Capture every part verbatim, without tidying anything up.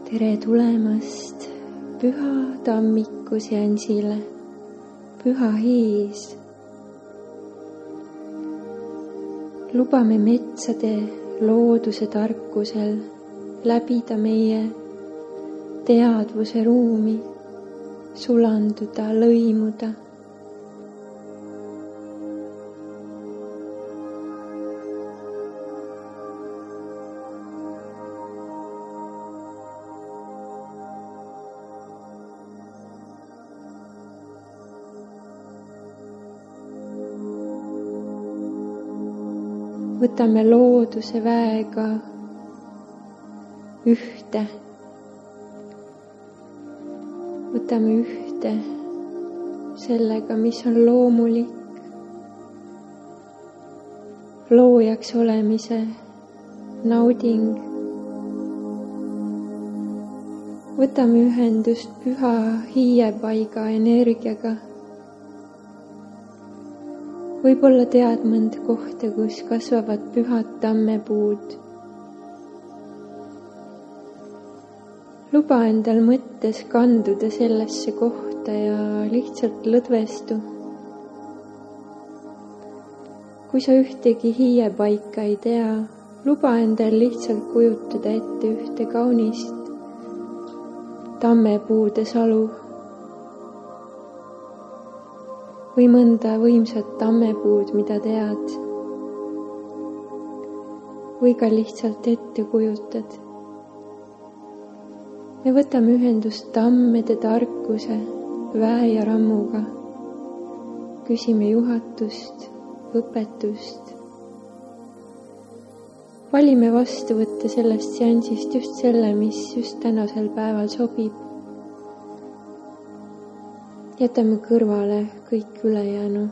tere tulemast Püha Tammiku seansile, Püha Hiis. Lubame metsade looduse tarkusel läbida meie teadvuse ruumi, sulanduda, lõimuda. Võtame looduse väega ühte. Võtame ühte sellega, mis on loomulik, loojaks olemise nauding. Võtame ühendust püha hiiepaiga energiaga. Võib-olla tead mõnda kohta, kus kasvavad pühad tammepuud. Luba endal mõttes kanduda sellesse kohta ja lihtsalt lõdvestu. Kui sa ühtegi hiiepaika ei tea, luba endal lihtsalt kujutada ette ühte kaunist tammepuude salu või mõnda võimsat tammepuud, mida tead, või ka lihtsalt ette kujutad. Me võtame ühendust tammede tarkuse, väe ja rammuga. Küsime juhatust, õpetust. Valime vastu võtta sellest seansist just selle, mis just tänasel päeval sobib. Jätame kõrvale kõik ülejäänu.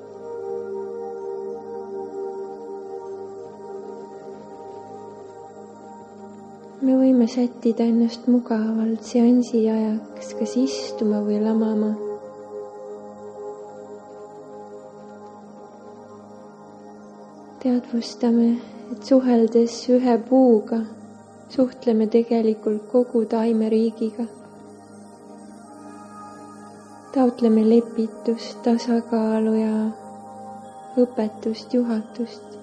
Me võime sättida ennast mugavalt seansi ajaks, kas istuma või lamama. Teadvustame, et suheldes ühe puuga suhtleme tegelikult kogu taimeriigiga. Taotleme lepitust, tasakaalu ja õpetust, juhatust.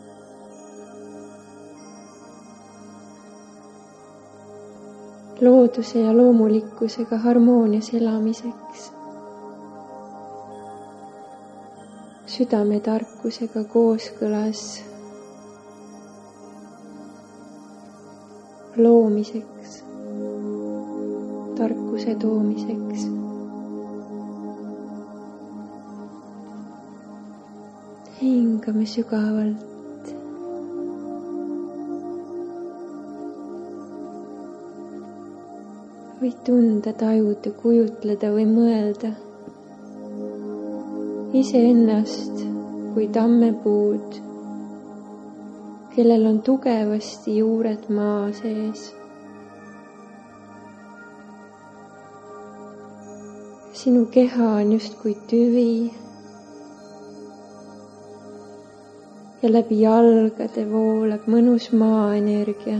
Looduse ja loomulikkusega harmoonias elamiseks. Südame tarkusega kooskõlas loomiseks, tarkuse toomiseks. Hingame sügavalt. Võid tunda, tajuda, kujutleda või mõelda iseennast kui tammepuud, kellel on tugevasti juured maa sees. Sinu keha on justkui tüvi ja läbi jalgade voolab mõnus maaenergia,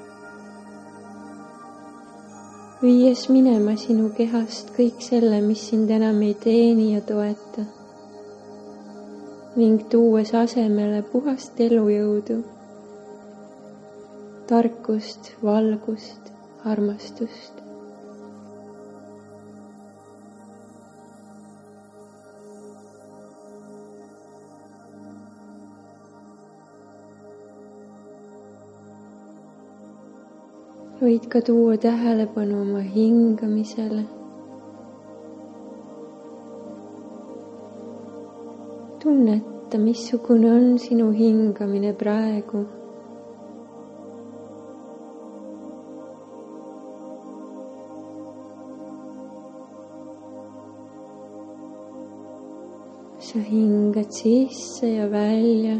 viies minema sinu kehast kõik selle, mis sind enam ei teeni ja toeta, ning tuues asemele puhast elujõudu, tarkust, valgust, armastust. Võid ka tuua tähelepanu oma hingamisele. Tunneta, missugune on sinu hingamine praegu. Sa hingad sisse ja välja.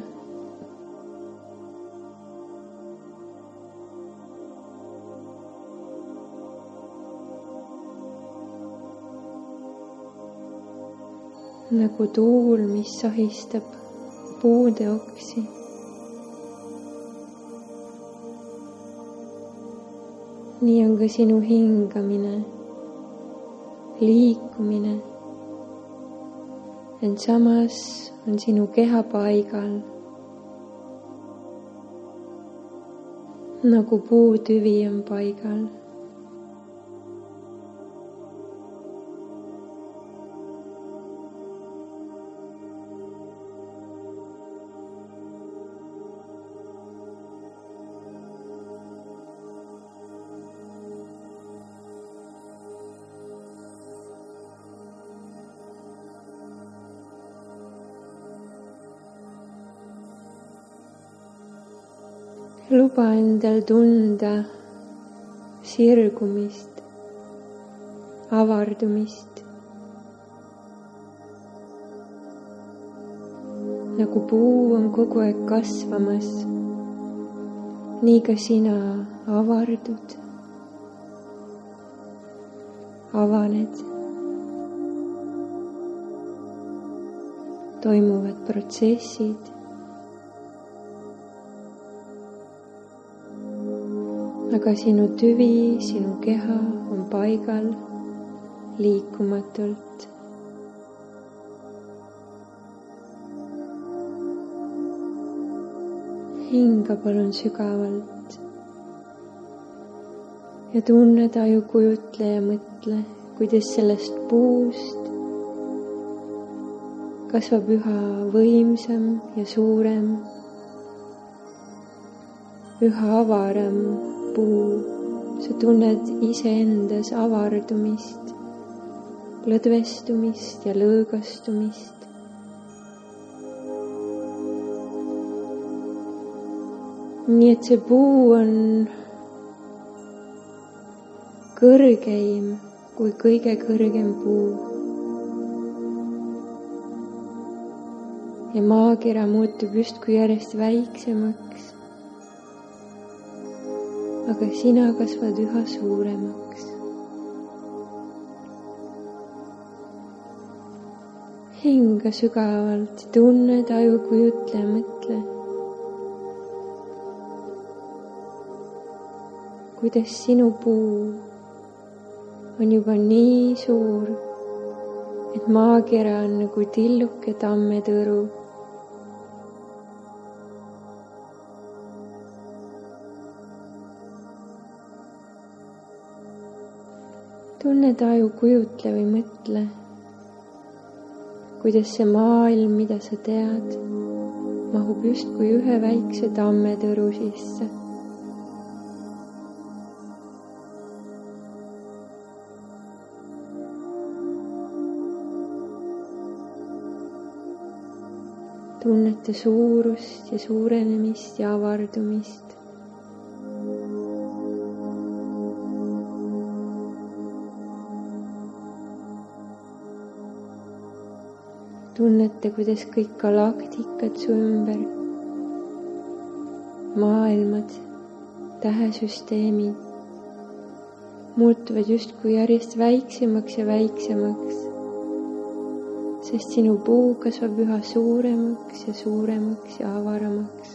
Nagu tuul, mis sahistab puude oksi. nii on ka sinu hingamine, liikumine, ent samas on sinu keha paigal, nagu puutüvi on paigal. Luba endal tunda sirgumist, avardumist, nagu puu on kogu aeg kasvamas, nii ka sina avardud, avaned. Toimuvad protsessid, aga sinu tüvi, sinu keha on paigal liikumatult. Hinga palun sügavalt ja tunne, taju, kujutle ja mõtle, kuidas sellest puust kasvab üha võimsam ja suurem, üha avaram puu. Sa tunned iseendas avardumist, lõdvestumist ja lõõgastumist. Nii et see puu on kõrgeim kui kõige kõrgem puu. Ja maakera muutub justkui järjest väiksemaks, aga sina kasvad üha suuremaks. Hinga sügavalt, tunne, taju, kujutle ja mõtle, kuidas sinu puu on juba nii suur, et maakera on nagu tilluke tammetõru. Tunne, taju, kujutle või mõtle, kuidas see maailm, mida sa tead, mahub justkui ühe väikse tammetõru sisse. Tunnete suurust ja suurenemist ja avardumist. Tunnete, kuidas kõik galaktikad su ümber, maailmad, tähesüsteemid muutuvad justkui järjest väiksemaks ja väiksemaks, sest sinu puu kasvab üha suuremaks ja suuremaks ja avaramaks.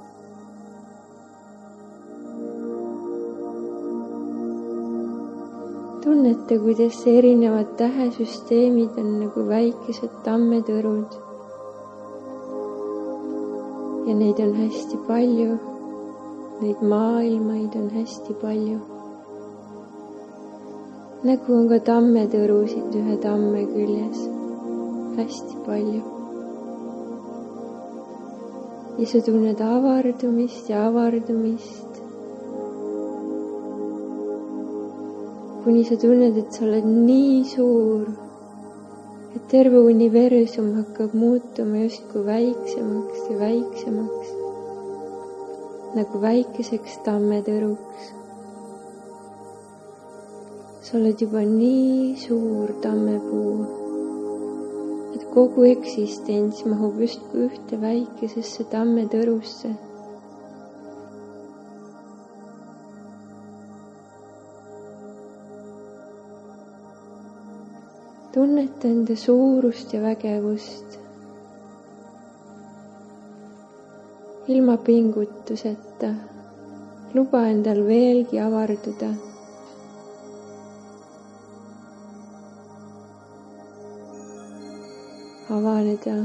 Tunnete, kuidas erinevad tähesüsteemid on nagu väikesed tammetõrud ja neid on hästi palju, neid maailmaid on hästi palju. Nagu on ka tammetõrusid ühe tamme küljes, hästi palju. Ja sa tunned avardumist ja avardumist, kuni sa tunned, et sa oled nii suur, et terve universum hakkab muutuma justkui väiksemaks ja väiksemaks, nagu väikeseks tammetõruks. Sa oled juba nii suur tammepuu, et kogu eksistents mahub justkui ühte väikesesse tammetõrusse. Tunneta enda suurust ja vägevust. Ilma pingutuseta luba endal veelgi avarduda avaneda,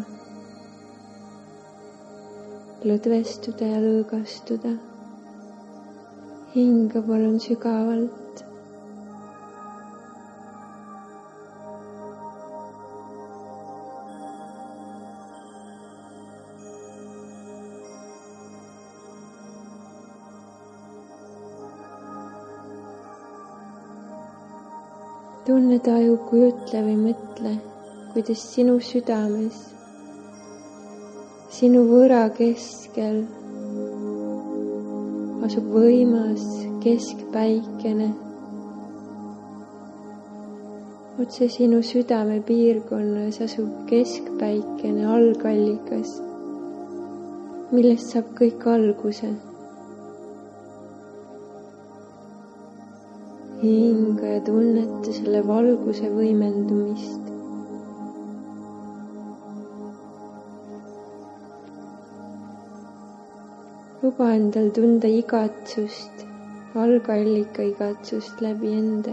lõdvestuda ja lõõgastuda. Hinga palun sügavalt. Tunne taju, kujutle või mõtle, kuidas sinu südames, sinu võra keskel asub võimas keskpäikene. Otse sinu südame piirkonnas asub keskpäikene, algallikas, millest saab kõik alguse. Hinga ja tunneta selle valguse võimendumist. Luba endal tunda igatsust, algallika igatsust läbi enda.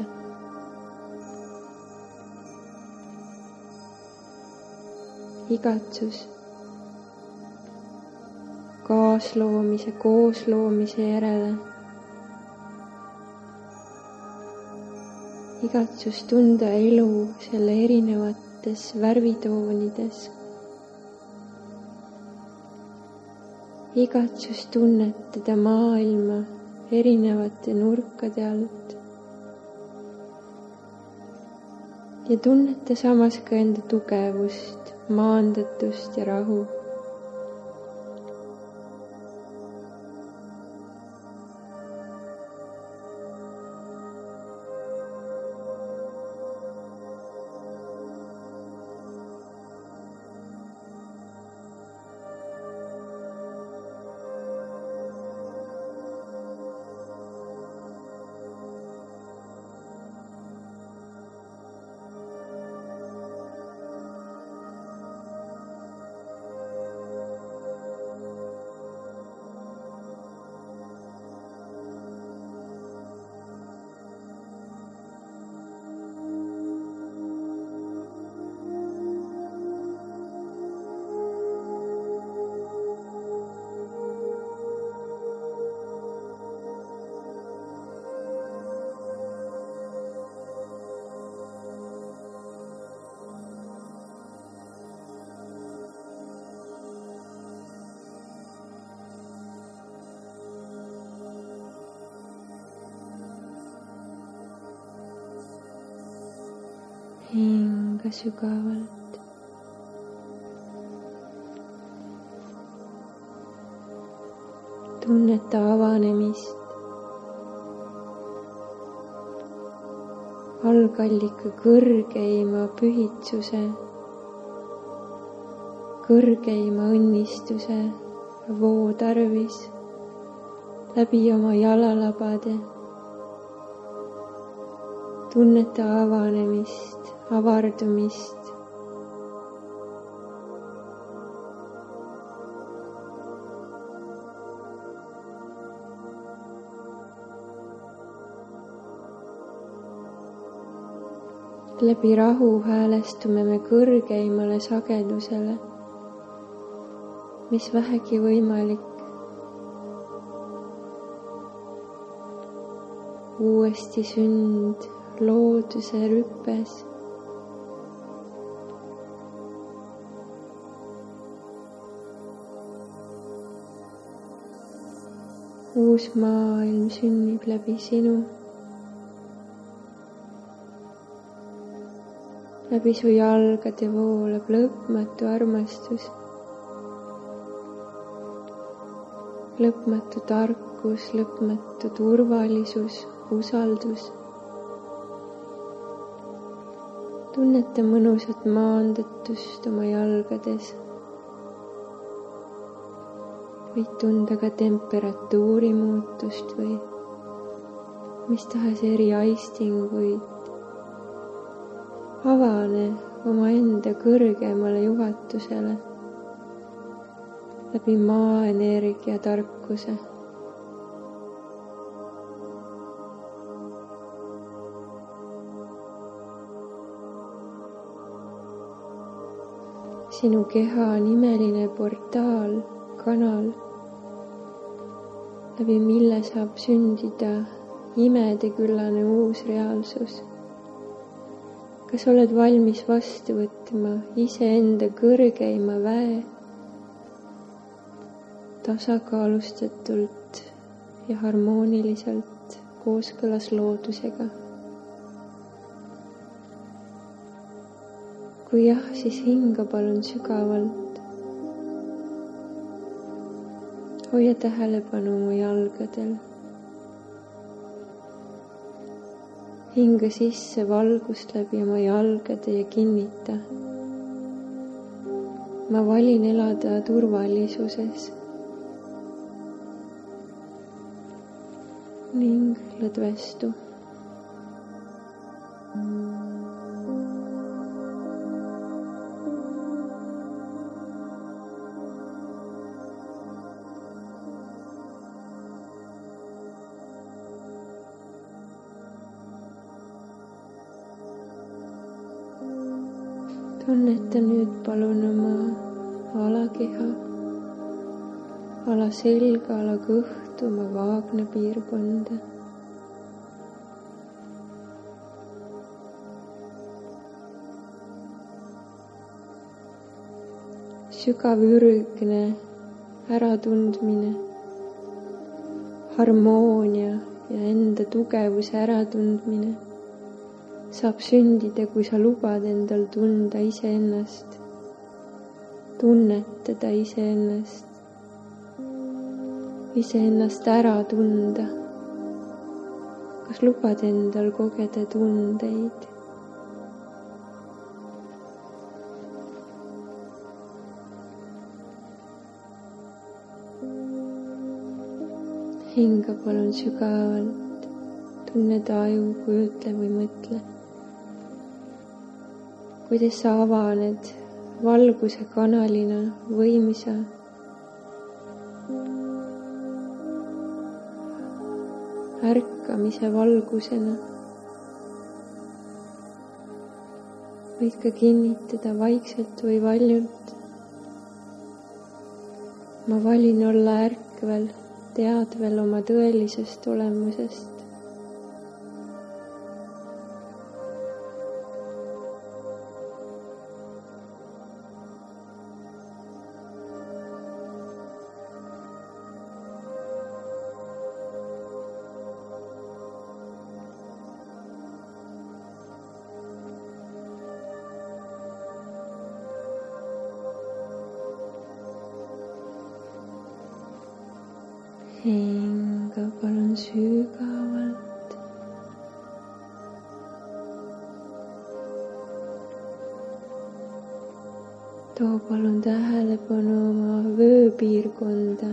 Igatsus kaasloomise, koosloomise järele. Igatsus tunda elu selle erinevates värvitoonides. Igatsus tunnetada maailma erinevate nurkade alt. Ja tunneta samas ka enda tugevust, maandatust ja rahu. Hinga sügavalt. Tunneta avanemist. Algallika kõrgeima pühitsuse, kõrgeima õnnistuse vootarvis läbi oma jalalabade. Tunneta avanemist, avardumist. Läbi rahu häälestume me kõrgeimale sagedusele, mis vähegi võimalik. Uuesti sünd looduse rüppes. Uus maailm sünnib läbi sinu. Läbi su jalgade voolab lõpmatu armastus. Lõpmatu tarkus, lõpmatu turvalisus, usaldus. Tunneta mõnusat maandatust oma jalgades. Võid tunda ka temperatuuri muutust või mis tahes eri aistinguid. Avane omaenda kõrgemale juhatusele läbi maaenergia tarkuse. sinu keha on imeline portaal, kanal, läbi mille saab sündida imedeküllane uus reaalsus. Kas oled valmis vastu võtma iseenda kõrgeima väe tasakaalustatult ja harmooniliselt kooskõlas loodusega? Kui jah, siis hinga palun sügavalt. Hoia tähelepanu mu jalgadel. Hinga sisse valgust läbi oma jalgade ja kinnita. Ma valin elada turvalisuses. Ning lõdvestu. Tunneta nüüd palun oma alakeha, ala selga, ala kõhtu, oma vaagna piirkonda. Sügav ürgne äratundmine, harmoonia ja enda tugevuse äratundmine saab sündida, kui sa lubad endal tunda iseennast, tunnetada iseennast, iseennast ära tunda. Kas lubad endal kogeda tundeid? Hinga palun sügavalt, tunne taju, kujutle või mõtle. Kuidas sa avaned valguse kanalina võimsa ärkamise valgusena. Võid ka kinnitada vaikselt või valjult. Ma valin olla ärkvel, teadvel oma tõelisest olemusest. Hinga palun sügavalt. Too palun tähelepanu oma vööpiirkonda,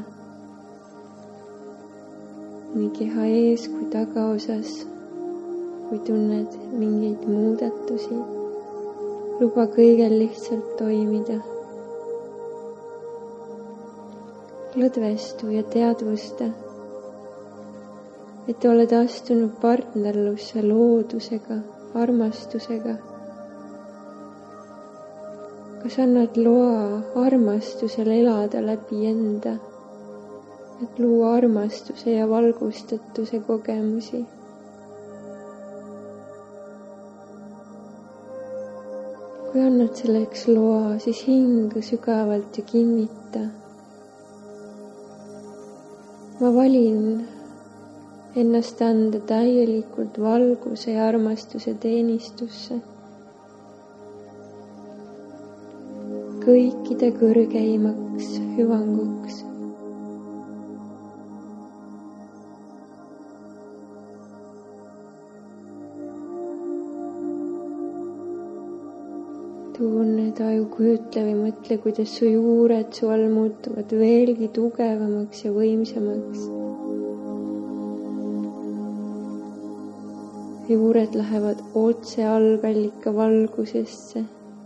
nii keha ees kui tagaosas. Kui tunned mingeid muudatusi, luba kõigel lihtsalt toimida. Lõdvestu ja teadvusta, et oled astunud partnerlusse loodusega, armastusega. Kas annad loa armastusel elada läbi enda, et luua armastuse ja valgustatuse kogemusi? Kui annad selleks loa, siis hinga sügavalt ja kinnita. Ma valin ennast anda täielikult valguse ja armastuse teenistusse. Kõikide kõrgeimaks hüvanguks. Tunne, taju, kujutle või mõtle, kuidas su juured su all muutuvad veelgi tugevamaks ja võimsamaks. Juured lähevad otse algallika valgusesse.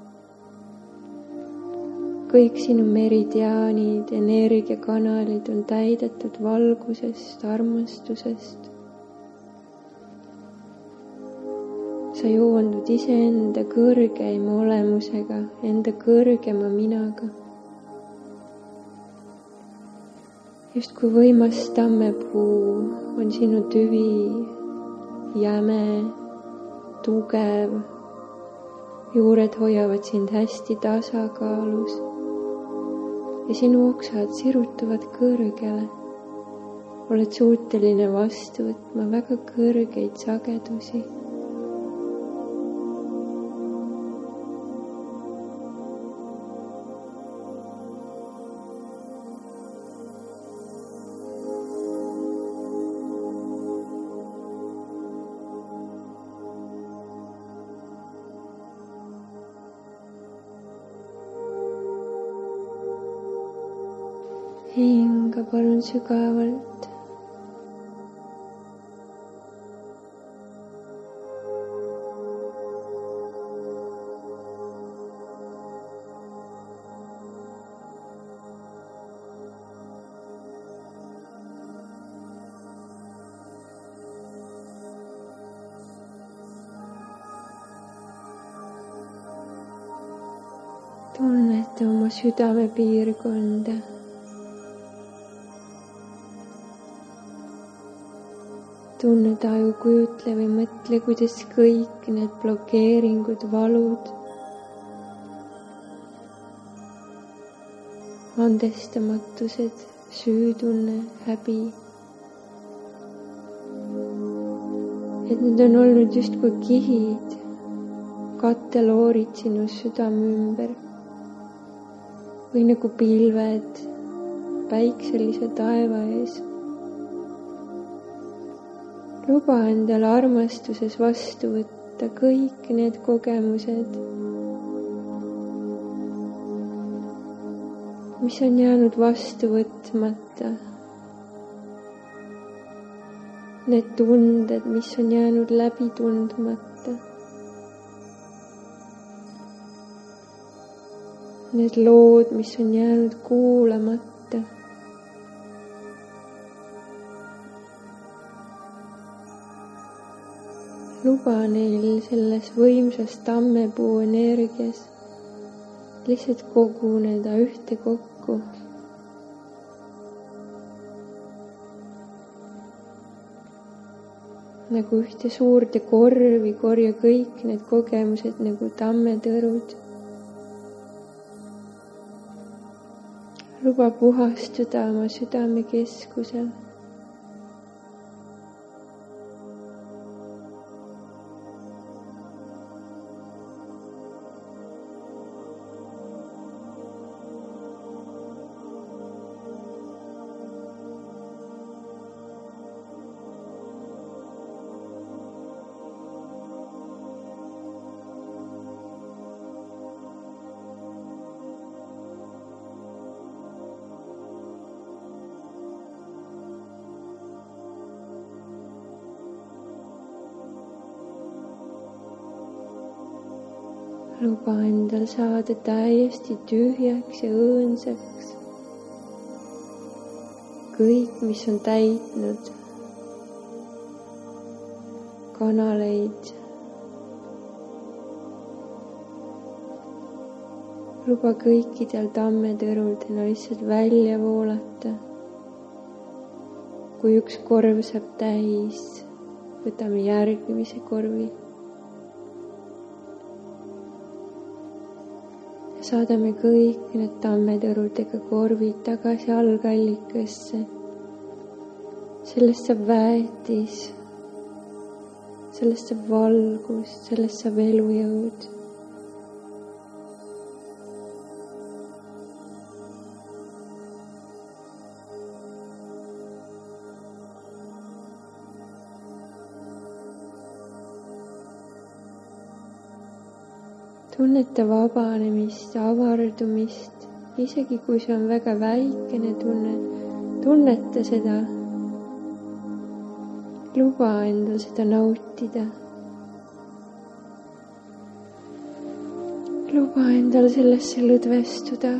Kõik sinu meridiaanid, energiakanalid on täidetud valgusest, armastusest. sa joondud iseenda kõrgeima olemusega, enda kõrgema minaga. Just kui võimas tammepuu on sinu tüvi jäme, tugev, juured hoiavad sind hästi tasakaalus ja sinu oksad sirutuvad kõrgele. Oled suuteline vastu võtma väga kõrgeid sagedusi. Hinga palun sügavalt. Tunnete oma südamepiirkonda. Tunne taju, kujutle või mõtle, kuidas kõik need blokeeringud, valud, andestamatused, süütunne, häbi, et need on olnud justkui kihid, katteloorid sinu südame ümber või nagu pilved päikselise taeva ees. Luba endale armastuses vastu võtta kõik need kogemused, mis on jäänud vastu võtmata. Need tunded, mis on jäänud läbi tundmata. Need lood, mis on jäänud kuulamata. Luba neil selles võimsas tammepuu energias lihtsalt koguneda ühte kokku. Nagu ühte suurde korvi korja kõik need kogemused nagu tammetõrud. Luba puhastuda oma südamekeskusel. Luba endal saada täiesti tühjaks ja õõnsaks. Kõik, mis on täitnud kanaleid. Luba kõikidel tammetõrudel lihtsalt välja voolata. Kui üks korv saab täis, võtame järgmise korvi. Saadame kõik need tammetõrudega korvid tagasi algallikasse. Sellest saab väetis, sellest saab valgus, sellest saab elujõud. Tunnete vabanemist, avardumist, isegi kui see on väga väikene tunne, tunnete seda. Luba endal seda nautida. Luba endal sellesse lõdvestuda.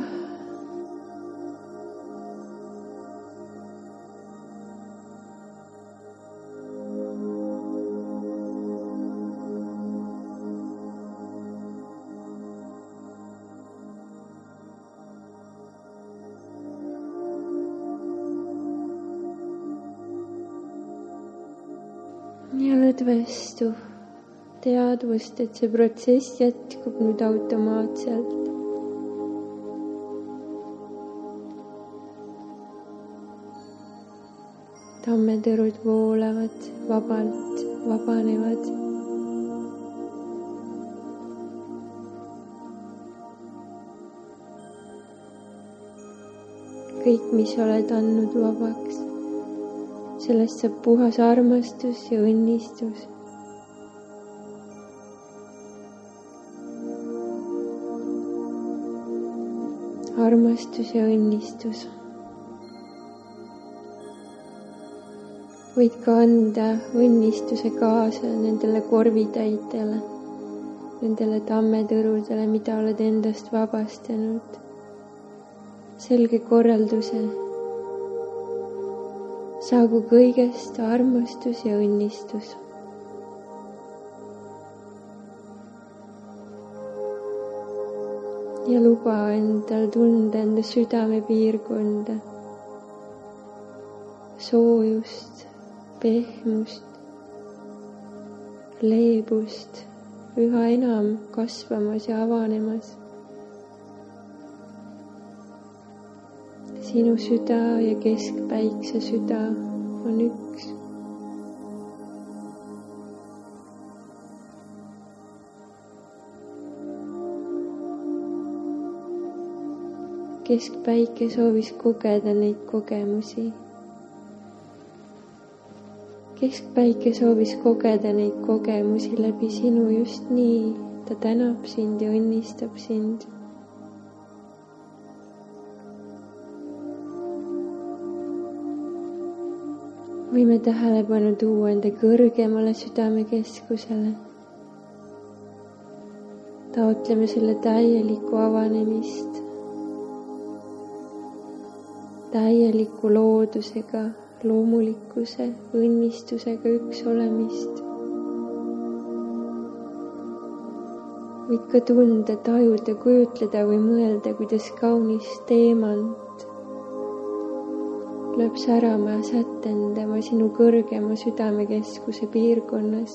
andvestu teadvust, et see protsess jätkub nüüd automaatselt. tammetõrud voolavad vabalt, vabanevad. kõik, mis oled andnud vabaks, sellest saab puhas armastus ja õnnistus. armastus ja õnnistus. võid ka anda õnnistuse kaasa nendele korvitäitele, nendele tammetõrudele, mida oled endast vabastanud. selge korralduse. saagu kõigest armastus ja õnnistus. ja luba endal tunda enda südamepiirkonda, soojust, pehmust, leebust üha enam kasvamas ja avanemas. sinu süda ja keskpäikse süda on üks. keskpäike soovis kogeda neid kogemusi. keskpäike soovis kogeda neid kogemusi läbi sinu just nii. ta tänab sind ja õnnistab sind. võime tähelepanu tuua enda kõrgemale südamekeskusele. taotleme selle täielikku avanemist, täieliku loodusega, loomulikkuse, õnnistusega üks olemist. võid ka tunda, tajuda, kujutleda või mõelda, kuidas kaunis teemant lööb särama ja sätendama sinu kõrgema südamekeskuse piirkonnas.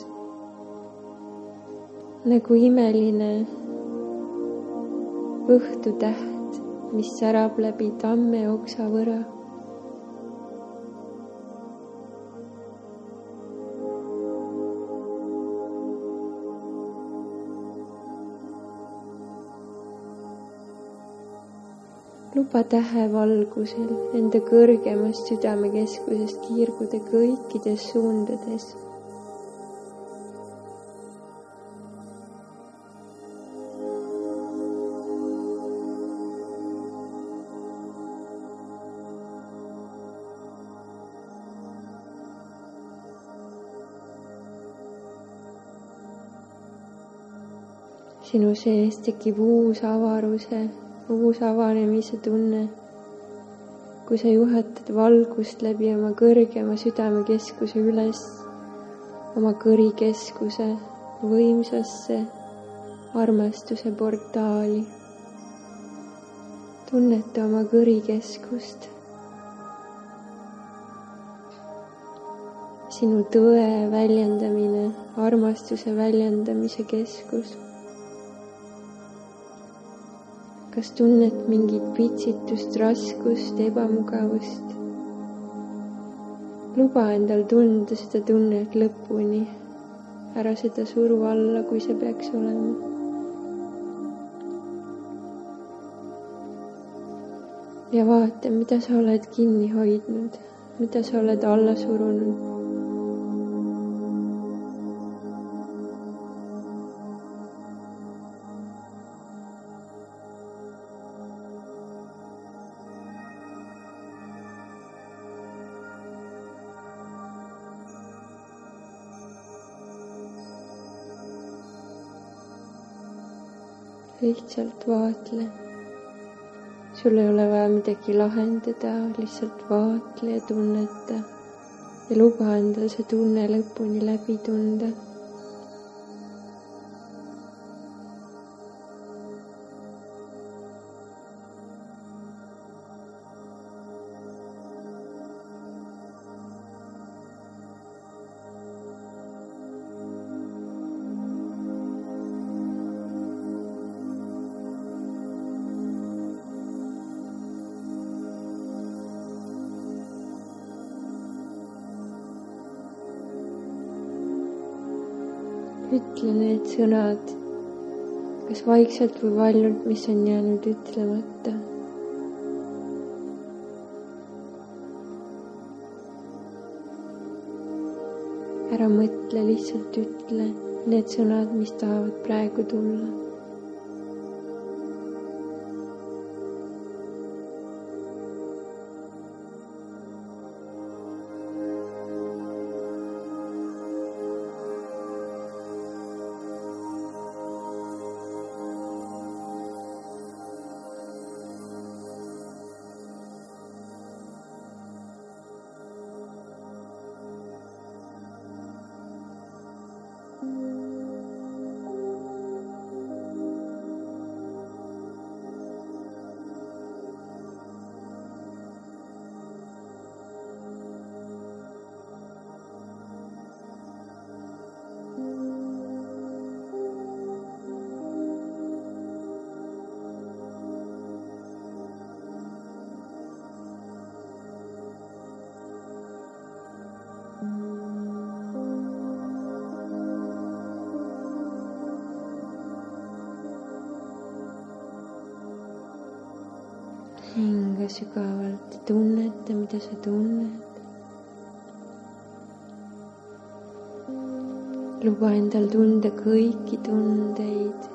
nagu imeline õhtutäht, mis särab läbi tamme oksavõra. luba tähevalgusel enda kõrgemast südamekeskusest kiirguda kõikides suundades. sinu sees tekib uus avaruse, uus avanemise tunne, kui sa juhatad valgust läbi oma kõrgema südamekeskuse üles oma kõrikeskuse võimsasse armastuse portaali. tunneta oma kõrikeskust, sinu tõe väljendamine, armastuse väljendamise keskus. kas tunned mingit pitsitust, raskust, ebamugavust? luba endal tunda seda tunnet lõpuni. ära seda suru alla, kui see peaks olema. ja vaata, mida sa oled kinni hoidnud, mida sa oled alla surunud. lihtsalt vaatle. sul ei ole vaja midagi lahendada, lihtsalt vaatle ja tunneta ja luba endal see tunne lõpuni läbi tunda. ütle need sõnad, kas vaikselt või valjult, mis on jäänud ütlemata. Ära mõtle, lihtsalt ütle need sõnad, mis tahavad praegu tulla. Hinga sügavalt, tunneta, mida sa tunned. Luba endal tunda kõiki tundeid.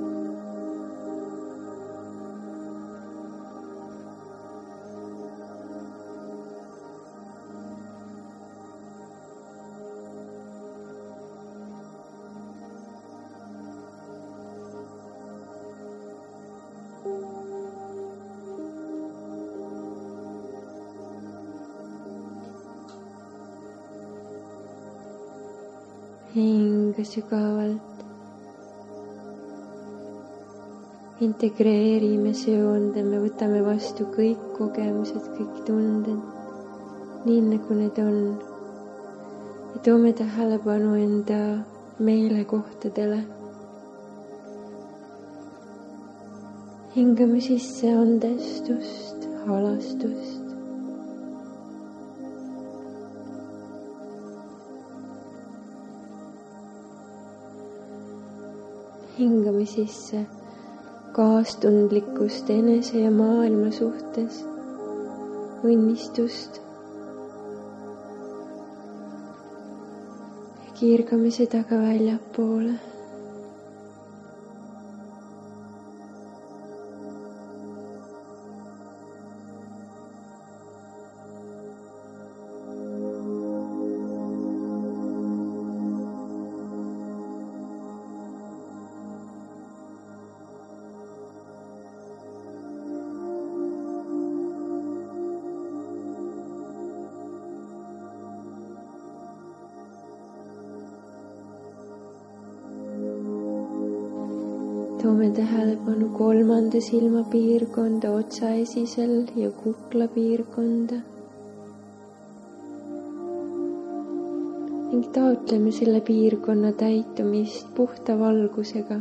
Hinga sügavalt. Integreerime, seondame, võtame vastu kõik kogemused, kõik tunded, nii nagu need on. Ja toome tähelepanu enda meelekohtadele. Hingame sisse andestust, halastust. Hingame sisse kaastundlikkust enese ja maailma suhtes, õnnistust. Ja kiirgame seda ka väljapoole. Toome tähelepanu kolmanda silma piirkonda, otsaesisel ja kukla piirkonda. Ning taotleme selle piirkonna täitumist puhta valgusega.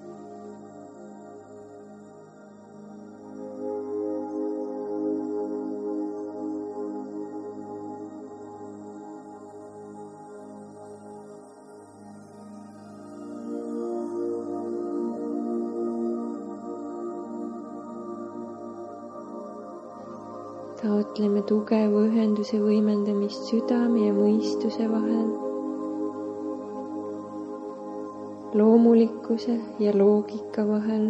Taotleme tugeva ühenduse võimendamist südame ja mõistuse vahel, loomulikkuse ja loogika vahel.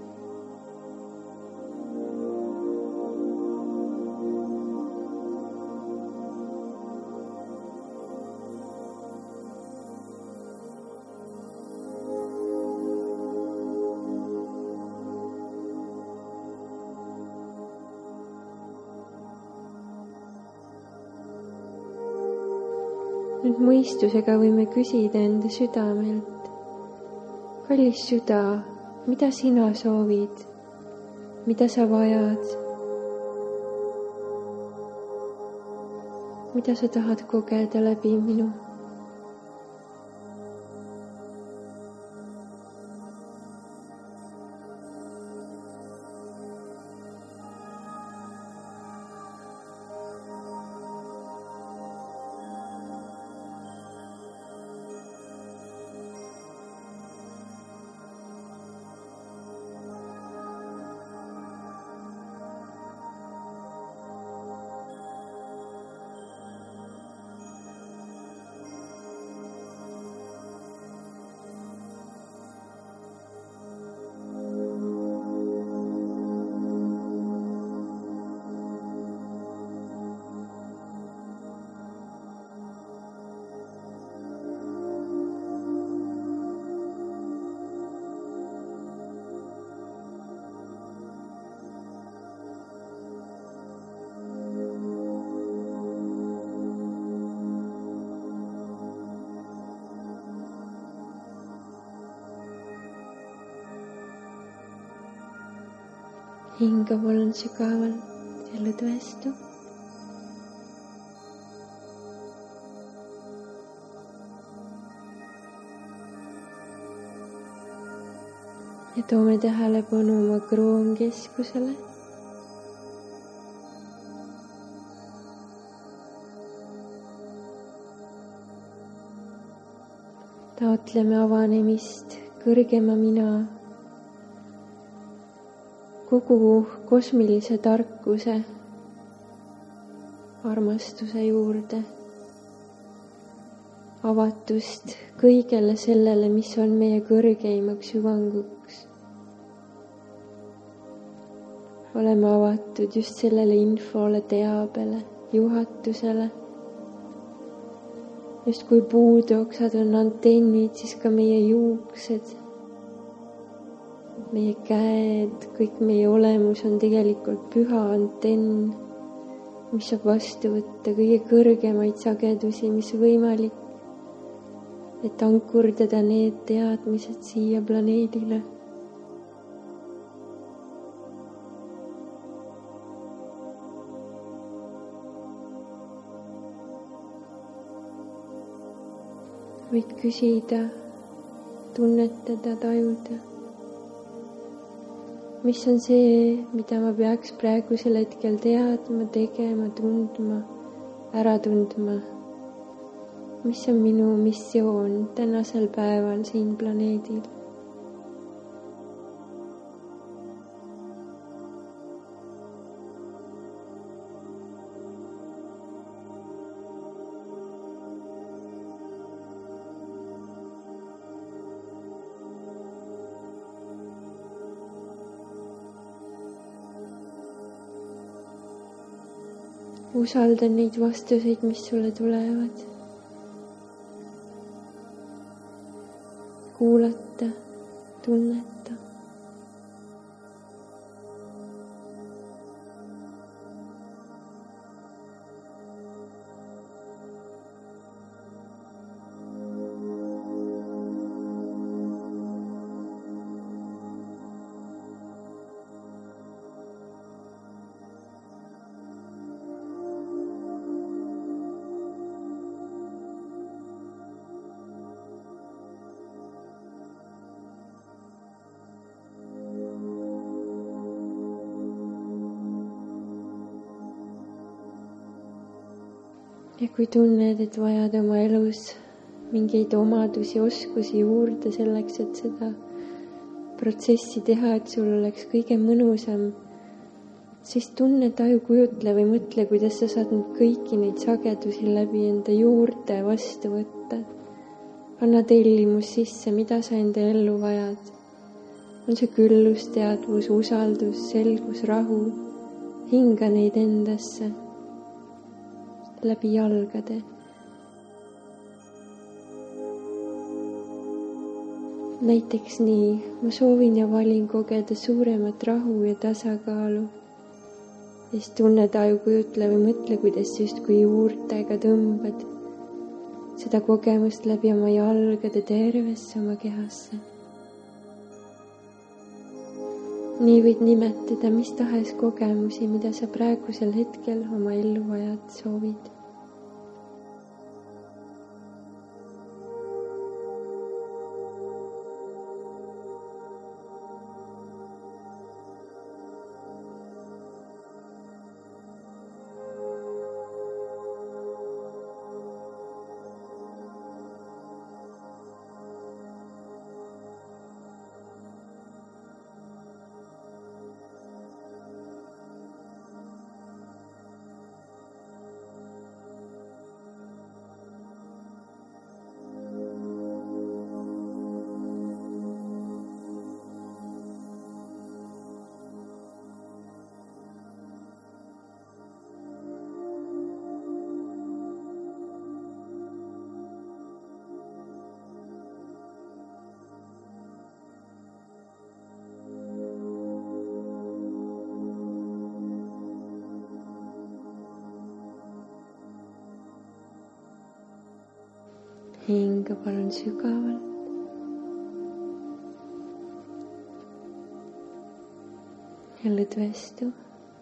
Nüüd mõistusega võime küsida enda südamelt. Kallis süda, mida sina soovid? Mida sa vajad? Mida sa tahad kogeda läbi minu? hinga palun sügavalt ja lõdvestu. Ja toome tähelepanu oma kroonkeskusele. Taotleme avanemist kõrgema mina, kogu kosmilise tarkuse, armastuse juurde, avatust kõigele sellele, mis on meie kõrgeimaks hüvanguks. Oleme avatud just sellele infole, teabele, juhatusele. Just kui puudeoksad on antennid, siis ka meie juuksed, meie käed, kõik meie olemus on tegelikult püha antenn, mis saab vastu võtta kõige kõrgemaid sagedusi, mis võimalik, et ankurdada need teadmised siia planeedile. Võid küsida, tunnetada, tajuda. Mis on see, mida ma peaks praegusel hetkel teadma, tegema, tundma, ära tundma? Mis on minu missioon tänasel päeval siin planeedil? Usalda neid vastuseid, mis sulle tulevad. Kuulata, tunneta. Ja kui tunned, et vajad oma elus mingeid omadusi, oskusi juurde selleks, et seda protsessi teha, et sul oleks kõige mõnusam, siis tunne, taju, kujutle või mõtle, kuidas sa saad nüüd kõiki neid sagedusi läbi enda juurde vastu võtta. Anna tellimus sisse, mida sa enda ellu vajad. On see küllus, teadvus, usaldus, selgus, rahu. Hinga neid endasse. Läbi jalgade. Näiteks nii, ma soovin ja valin kogeda suuremat rahu ja tasakaalu. Ja siis tunne, taju, kujutle või mõtle, kuidas justkui juurtega tõmbad seda kogemust läbi oma jalgade tervesse oma kehasse. Nii võid nimetada mis tahes kogemusi, mida sa praegusel hetkel oma ellu vajad, soovid. Hinga palun sügavalt. ja lõdvestu.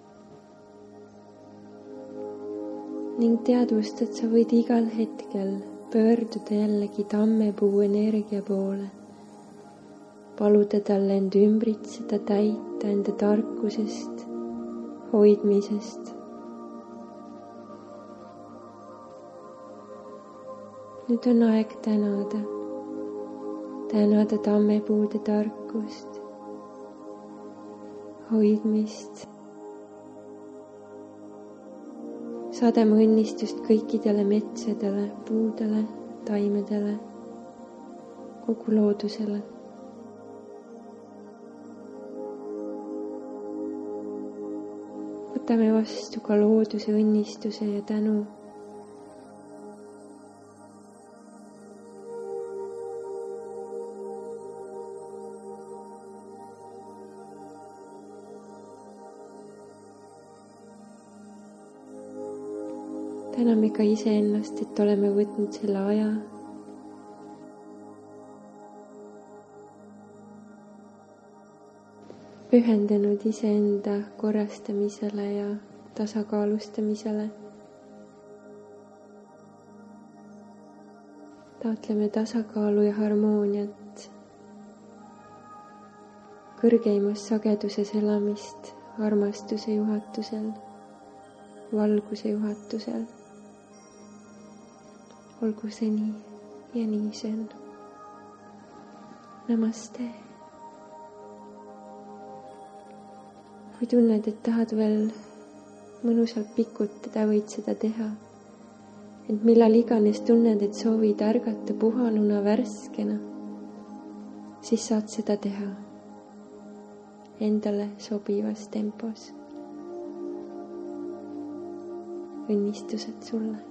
Ning teadvusta, et sa võid igal hetkel pöörduda jällegi tammepuu energia poole. Paluda talle end ümbritseda, täita enda tarkusest, hoidmisest. Nüüd on aeg tänada. Tänada tammepuude tarkust, hoidmist. Saadame õnnistust kõikidele metsadele, puudele, taimedele, kogu loodusele. Võtame vastu ka looduse õnnistuse ja tänu. Täname ka iseennast, et oleme võtnud selle aja. Pühendanud iseenda korrastamisele ja tasakaalustamisele. Taotleme tasakaalu ja harmooniat. Kõrgeimas sageduses elamist armastuse juhatusel, valguse juhatusel. Olgu see nii ja nii see on. Namaste. Kui tunned, et tahad veel mõnusalt pikutada, võid seda teha. Et millal iganes tunned, et soovid ärgata puhanuna värskena, siis saad seda teha endale sobivas tempos. Õnnistused sulle.